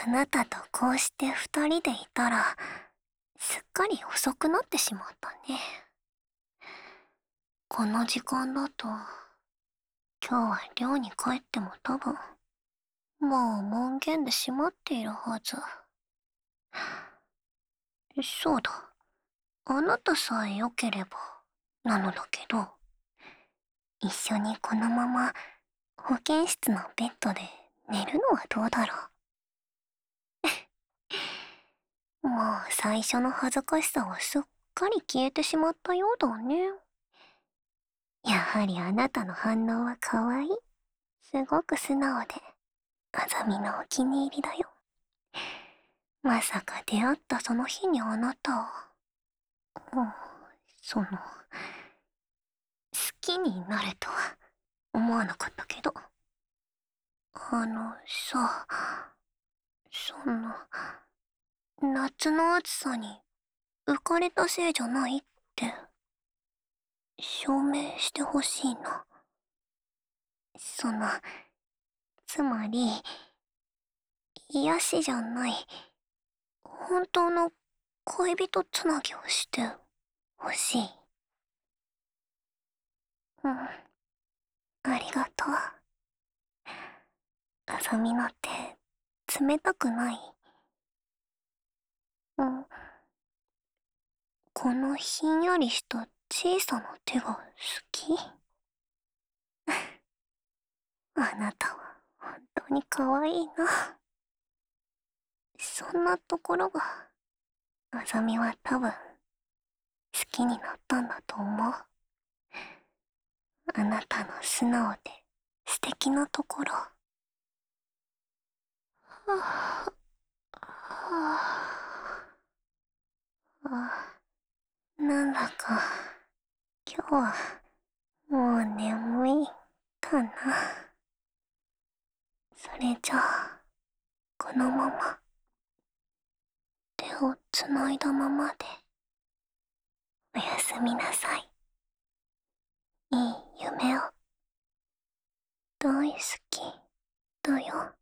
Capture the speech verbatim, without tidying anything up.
あなたとこうして二人でいたら、すっかり遅くなってしまったね。この時間だと、今日は寮に帰っても多分、もう門限で閉まっているはず。そうだ。あなたさえ良ければ、なのだけど、一緒にこのまま保健室のベッドで寝るのはどうだろう。もう最初の恥ずかしさはすっかり消えてしまったようだね。やはりあなたの反応は可愛い。すごく素直で、あざみのお気に入りだよ。まさか出会ったその日にあなたを、うん、その、好きになれとは思わなかったけど。あのさ、その、夏の暑さに浮かれたせいじゃないって、証明してほしいな。その、つまり、癒しじゃない、本当の恋人つなぎをしてほしい。うん、ありがとう。あさみの手、冷たくない？うん、このひんやりした小さな手が好き？あなたは本当に可愛いな。そんなところが、あざみは多分、好きになったんだと思う。あなたの素直で素敵なところ。はあ、はあ、あ、なんだか、今日は、もう眠い、かな。それじゃあ、このまま、手をつないだままで、おやすみなさい。いい夢を。大好き、だよ。